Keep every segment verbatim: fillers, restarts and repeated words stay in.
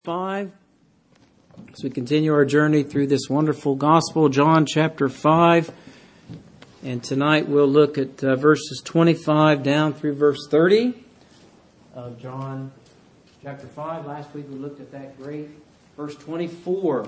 five. As we continue our journey through this wonderful gospel, John chapter five. And tonight we'll look at uh, verses twenty-five down through verse thirty of John chapter five. Last week we looked at that great verse twenty-four.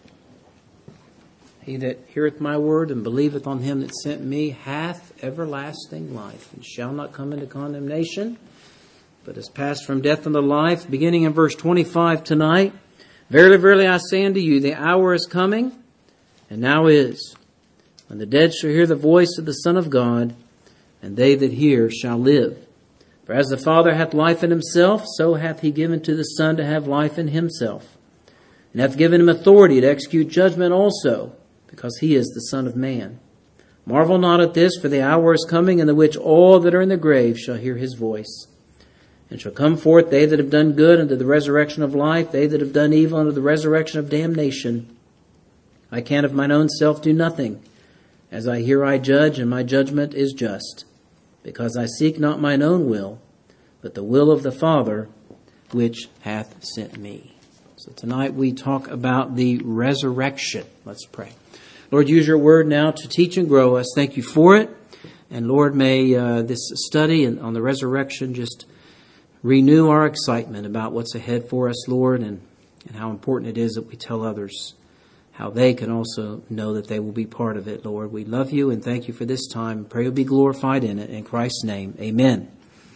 He that heareth my word and believeth on him that sent me hath everlasting life, and shall not come into condemnation, but is passed from death unto life. Beginning in verse twenty-five tonight. Verily, verily, I say unto you, the hour is coming, and now is, when the dead shall hear the voice of the Son of God, and they that hear shall live. For as the Father hath life in himself, so hath he given to the Son to have life in himself, and hath given him authority to execute judgment also, because he is the Son of Man. Marvel not at this, for the hour is coming in the which all that are in the grave shall hear his voice. And shall come forth they that have done good unto the resurrection of life, they that have done evil unto the resurrection of damnation. I can of mine own self do nothing. As I hear I judge, and my judgment is just, because I seek not mine own will, but the will of the Father which hath sent me. So tonight we talk about the resurrection. Let's pray. Lord, use your word now to teach and grow us. Thank you for it. And Lord, may uh, this study on the resurrection just renew our excitement about what's ahead for us, Lord, and, and how important it is that we tell others how they can also know that they will be part of it, Lord. We love you and thank you for this time. Pray you'll be glorified in it. In Christ's name, amen.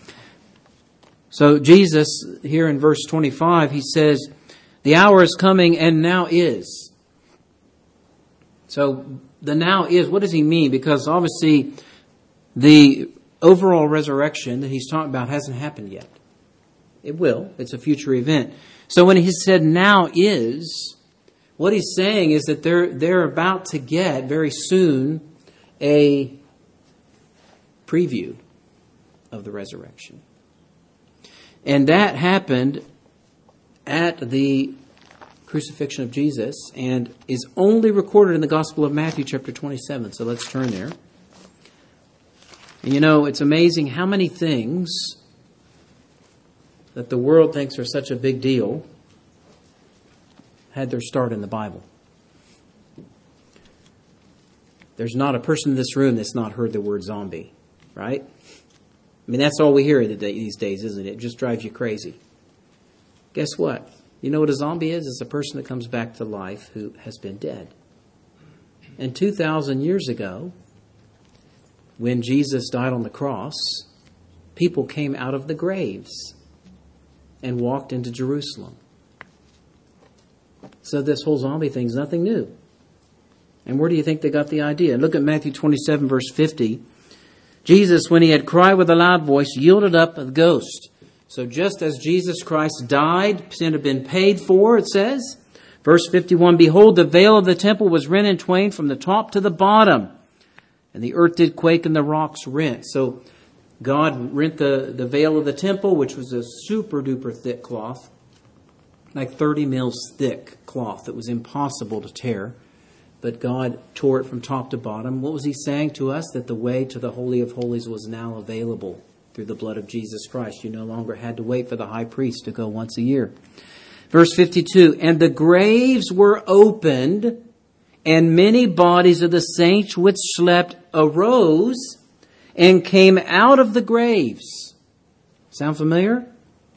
So Jesus, here in verse twenty-five, he says, the hour is coming and now is. So the now is, what does he mean? Because obviously the overall resurrection that he's talking about hasn't happened yet. It will. It's a future event. So when he said now is, what he's saying is that they're they're about to get very soon a preview of the resurrection. And that happened at the crucifixion of Jesus and is only recorded in the Gospel of Matthew chapter twenty-seven. So let's turn there. And you know, it's amazing how many things that the world thinks are such a big deal had their start in the Bible. There's not a person in this room that's not heard the word zombie, right? I mean, that's all we hear these days, isn't it? It just drives you crazy. Guess what? You know what a zombie is? It's a person that comes back to life who has been dead. And two thousand years ago, when Jesus died on the cross, people came out of the graves and walked into Jerusalem. So this whole zombie thing is nothing new. And where do you think they got the idea? Look at Matthew twenty-seven, verse fifty. Jesus, when he had cried with a loud voice, yielded up the ghost. So just as Jesus Christ died, sin had been paid for, it says. Verse fifty-one, behold, the veil of the temple was rent in twain from the top to the bottom, and the earth did quake and the rocks rent. So God rent the, the veil of the temple, which was a super duper thick cloth, like thirty mils thick cloth that was impossible to tear. But God tore it from top to bottom. What was he saying to us? That the way to the Holy of Holies was now available through the blood of Jesus Christ. You no longer had to wait for the high priest to go once a year. Verse fifty-two, and the graves were opened, and many bodies of the saints which slept arose and came out of the graves. Sound familiar?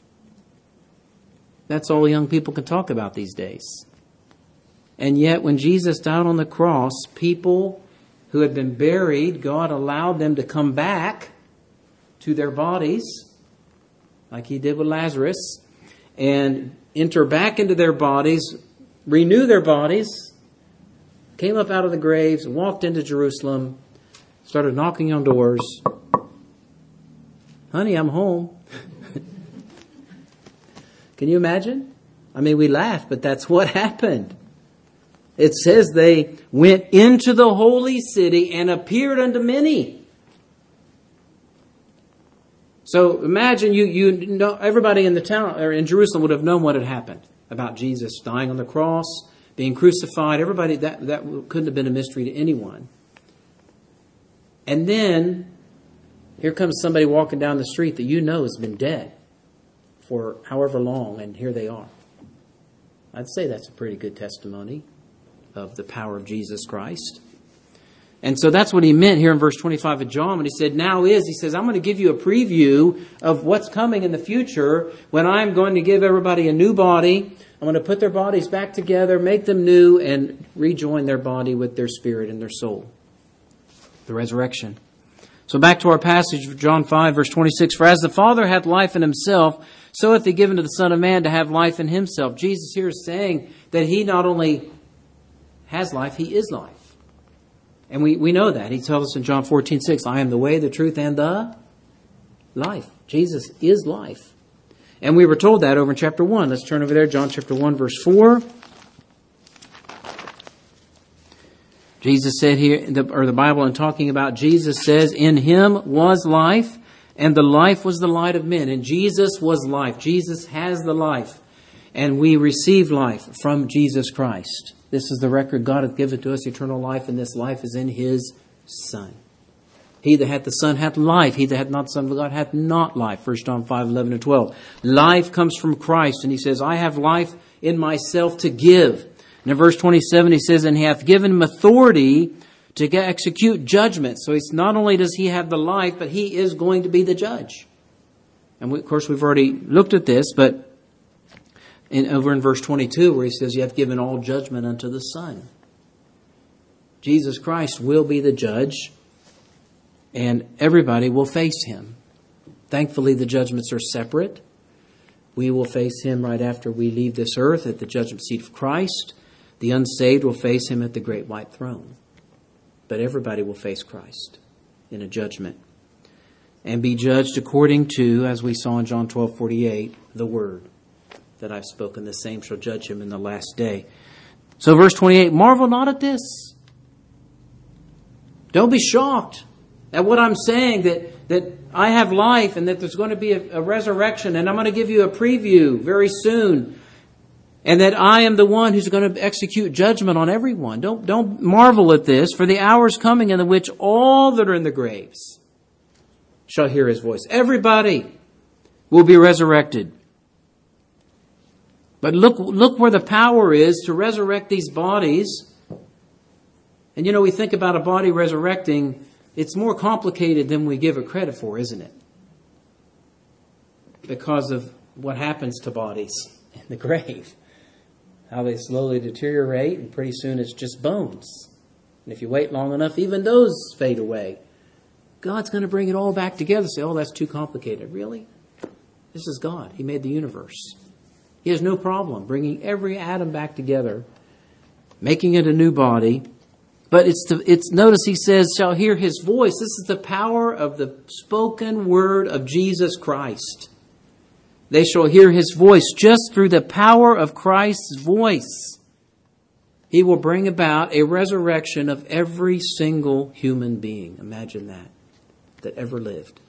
That's all young people can talk about these days. And yet when Jesus died on the cross, people who had been buried, God allowed them to come back to their bodies, like he did with Lazarus, and enter back into their bodies, renew their bodies, came up out of the graves, walked into Jerusalem, started knocking on doors. Honey, I'm home. Can you imagine? I mean, we laugh, but that's what happened. It says they went into the holy city and appeared unto many. So imagine you, you know, everybody in the town or in Jerusalem would have known what had happened about Jesus dying on the cross, being crucified. Everybody, that, that couldn't have been a mystery to anyone. And then here comes somebody walking down the street that you know has been dead for however long, and here they are. I'd say that's a pretty good testimony of the power of Jesus Christ. And so that's what he meant here in verse twenty-five of John when he said, now is, he says, I'm going to give you a preview of what's coming in the future when I'm going to give everybody a new body. I'm going to put their bodies back together, make them new, and rejoin their body with their spirit and their soul. The resurrection. So back to our passage of John five, verse twenty-six. For as the Father hath life in himself, so hath he given to the Son of Man to have life in himself. Jesus here is saying that he not only has life, he is life. And we, we know that. He tells us in John fourteen six, I am the way, the truth, and the life. Jesus is life. And we were told that over in chapter one. Let's turn over there, John chapter one, verse four. Jesus said here, or the Bible in talking about Jesus says, in him was life, and the life was the light of men. And Jesus was life. Jesus has the life. And we receive life from Jesus Christ. This is the record God hath given to us, eternal life, and this life is in his Son. He that hath the Son hath life. He that hath not the Son of God hath not life. First John five, eleven and twelve. Life comes from Christ. And he says, I have life in myself to give. And in verse twenty-seven, he says, and he hath given him authority to execute judgment. So it's not only does he have the life, but he is going to be the judge. And we, of course, we've already looked at this, but in, over in verse twenty-two, where he says, you have given all judgment unto the Son. Jesus Christ will be the judge, and everybody will face him. Thankfully, the judgments are separate. We will face him right after we leave this earth at the judgment seat of Christ. The unsaved will face him at the great white throne. But everybody will face Christ in a judgment and be judged according to, as we saw in John twelve forty-eight, the word that I've spoken. The same shall judge him in the last day. So verse twenty-eight, marvel not at this. Don't be shocked at what I'm saying, that, that I have life and that there's going to be a, a resurrection, and I'm going to give you a preview very soon, and that I am the one who's going to execute judgment on everyone. Don't, don't marvel at this, for the hour is coming in which all that are in the graves shall hear his voice. Everybody will be resurrected. But look, look where the power is to resurrect these bodies. And you know, we think about a body resurrecting, it's more complicated than we give it credit for, isn't it? Because of what happens to bodies in the grave. How they slowly deteriorate, and pretty soon it's just bones. And if you wait long enough, even those fade away. God's going to bring it all back together. Say, oh, that's too complicated. Really? This is God. He made the universe. He has no problem bringing every atom back together, making it a new body. But it's the, it's notice he says, shall hear his voice. This is the power of the spoken word of Jesus Christ. They shall hear his voice. Just through the power of Christ's voice, he will bring about a resurrection of every single human being. Imagine that, that ever lived.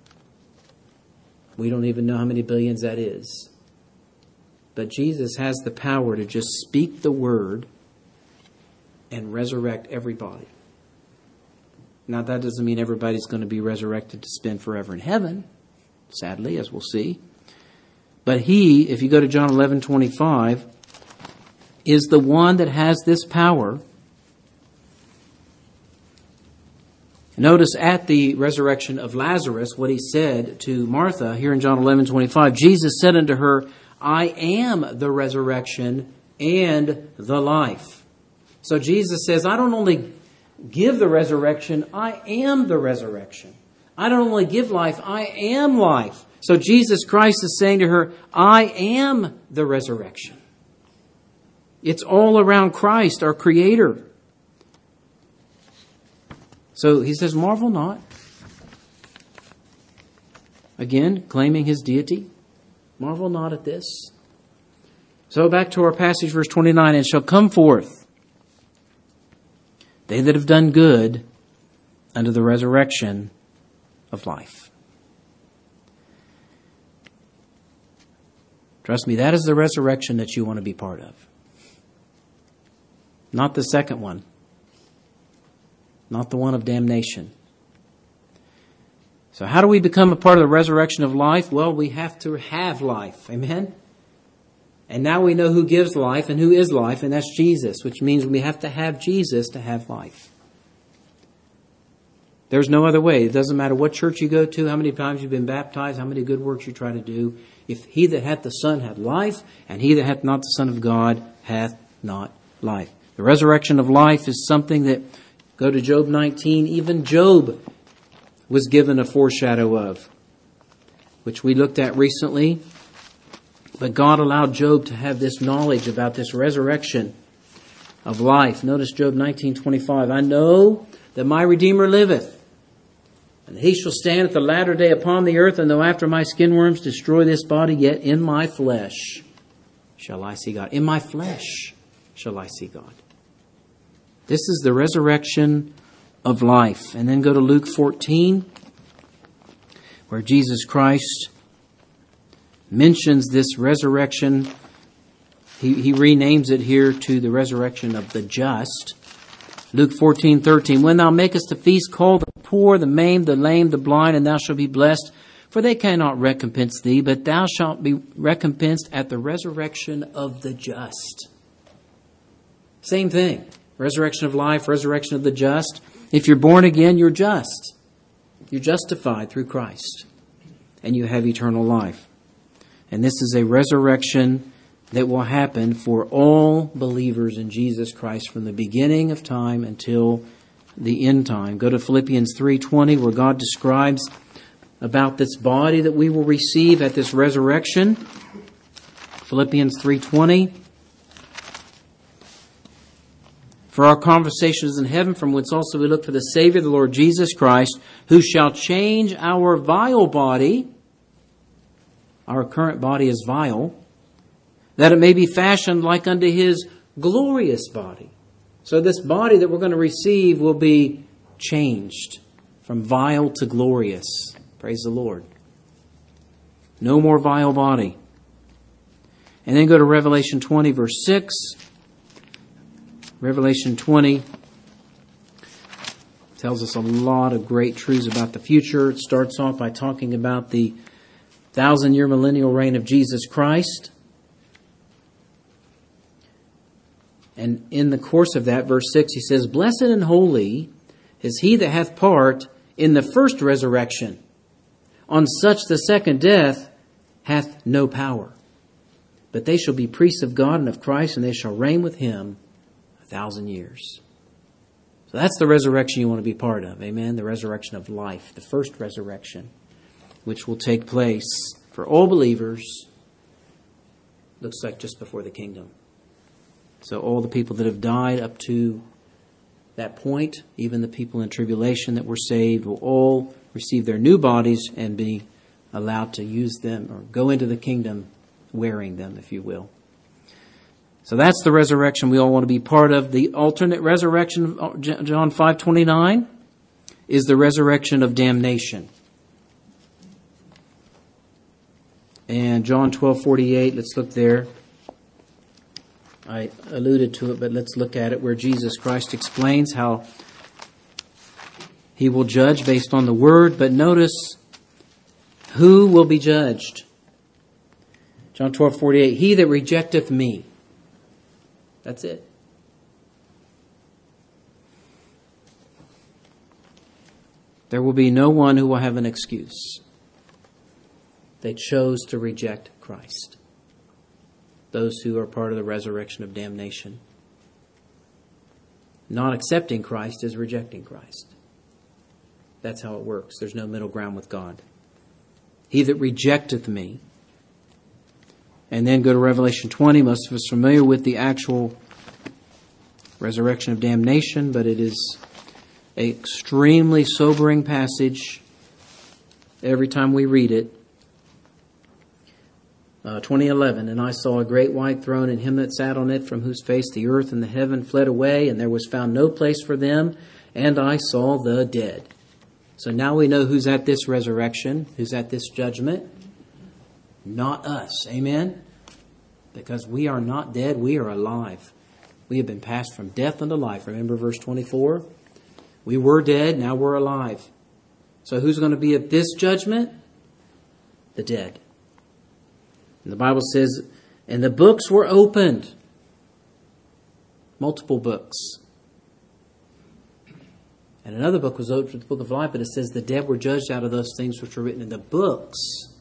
We don't even know how many billions that is. But Jesus has the power to just speak the word and resurrect everybody. Now, that doesn't mean everybody's going to be resurrected to spend forever in heaven, sadly, as we'll see. But he, if you go to John eleven twenty-five, is the one that has this power. Notice at the resurrection of Lazarus, what he said to Martha here in John eleven twenty-five. Jesus said unto her, I am the resurrection and the life. So Jesus says, I don't only give the resurrection, I am the resurrection. I don't only give life, I am life. So Jesus Christ is saying to her, I am the resurrection. It's all around Christ, our Creator. So he says, marvel not. Again, claiming his deity. Marvel not at this. So back to our passage, verse twenty-nine, and shall come forth they that have done good unto the resurrection of life. Trust me, that is the resurrection that you want to be part of. Not the second one. Not the one of damnation. So how do we become a part of the resurrection of life? Well, we have to have life. Amen? And now we know who gives life and who is life, and that's Jesus, which means we have to have Jesus to have life. There's no other way. It doesn't matter what church you go to, how many times you've been baptized, how many good works you try to do. If he that hath the Son hath life, and he that hath not the Son of God hath not life. The resurrection of life is something that, go to Job nineteen, even Job was given a foreshadow of, which we looked at recently. But God allowed Job to have this knowledge about this resurrection of life. Notice Job nineteen twenty-five. I know that my Redeemer liveth, and he shall stand at the latter day upon the earth, and though after my skin worms destroy this body, yet in my flesh shall I see God. In my flesh shall I see God. This is the resurrection of life. And then go to Luke fourteen, where Jesus Christ mentions this resurrection. He, he renames it here to the resurrection of the just. Luke fourteen thirteen. When thou makest a feast, call the poor, the maimed, the lame, the blind, and thou shalt be blessed. For they cannot recompense thee, but thou shalt be recompensed at the resurrection of the just. Same thing. Resurrection of life, resurrection of the just. If you're born again, you're just. You're justified through Christ. And you have eternal life. And this is a resurrection that will happen for all believers in Jesus Christ from the beginning of time until the end time. Go to Philippians three twenty, where God describes about this body that we will receive at this resurrection. Philippians three twenty. For our conversation is in heaven, from whence also we look for the Savior, the Lord Jesus Christ, who shall change our vile body. Our current body is vile, that it may be fashioned like unto his glorious body. So this body that we're going to receive will be changed from vile to glorious. Praise the Lord. No more vile body. And then go to Revelation twenty, verse six. Revelation twenty tells us a lot of great truths about the future. It starts off by talking about the thousand-year millennial reign of Jesus Christ. And in the course of that, verse six, he says, Blessed and holy is he that hath part in the first resurrection. On such the second death hath no power. But they shall be priests of God and of Christ, and they shall reign with him a thousand years. So that's the resurrection you want to be part of. Amen? The resurrection of life, the first resurrection, which will take place for all believers, looks like just before the kingdom. So all the people that have died up to that point, even the people in tribulation that were saved, will all receive their new bodies and be allowed to use them or go into the kingdom wearing them, if you will. So that's the resurrection we all want to be part of. The alternate resurrection of John five twenty-nine is the resurrection of damnation. And John twelve forty-eight, let's look there. I alluded to it, but let's look at it, where Jesus Christ explains how he will judge based on the word. But notice who will be judged. John twelve forty-eight, he that rejecteth me. That's it. There will be no one who will have an excuse. They chose to reject Christ. Those who are part of the resurrection of damnation. Not accepting Christ is rejecting Christ. That's how it works. There's no middle ground with God. He that rejecteth me. And then go to Revelation twenty. Most of us are familiar with the actual resurrection of damnation, but it is an extremely sobering passage every time we read it. Uh, twenty eleven, and I saw a great white throne, and him that sat on it, from whose face the earth and the heaven fled away, and there was found no place for them, and I saw the dead. So now we know who's at this resurrection, who's at this judgment. Not us. Amen? Because we are not dead, we are alive. We have been passed from death unto life. Remember verse twenty-four? We were dead, now we're alive. So who's going to be at this judgment? The dead. And the Bible says, And the books were opened. Multiple books. And another book was opened, the book of life, but it says the dead were judged out of those things which were written in the books.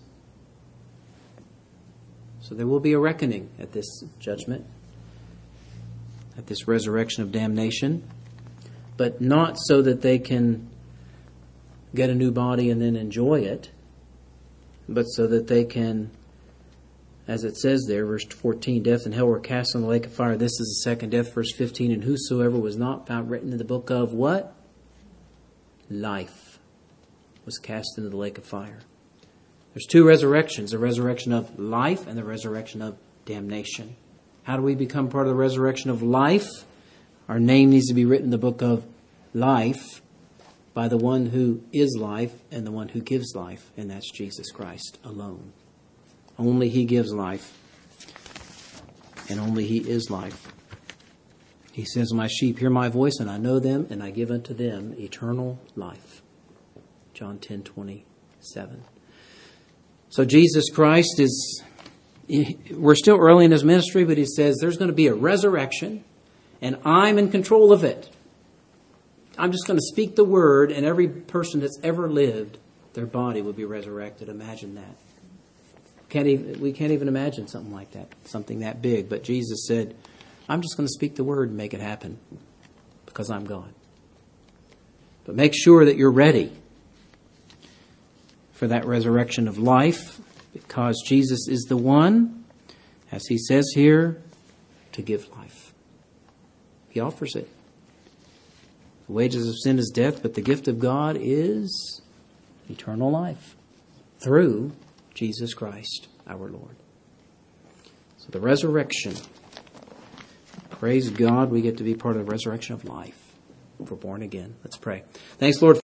So there will be a reckoning at this judgment, at this resurrection of damnation, but not so that they can get a new body and then enjoy it, but so that they can, as it says there, verse fourteen, death and hell were cast in the lake of fire. This is the second death, verse fifteen. And whosoever was not found written in the book of what? Life was cast into the lake of fire. There's two resurrections, the resurrection of life and the resurrection of damnation. How do we become part of the resurrection of life? Our name needs to be written in the book of life by the one who is life and the one who gives life, and that's Jesus Christ alone. Only He gives life, and only He is life. He says, my sheep hear my voice, and I know them, and I give unto them eternal life. John ten twenty-seven. So Jesus Christ is, we're still early in His ministry, but He says there's going to be a resurrection, and I'm in control of it. I'm just going to speak the word, and every person that's ever lived, their body will be resurrected. Imagine that. Can't even, we can't even imagine something like that, something that big. But Jesus said, I'm just going to speak the word and make it happen because I'm God. But make sure that you're ready for that resurrection of life, because Jesus is the one, as He says here, to give life. He offers it. The wages of sin is death, but the gift of God is eternal life through Jesus Christ, our Lord. So the resurrection. Praise God, we get to be part of the resurrection of life. We're born again. Let's pray. Thanks, Lord.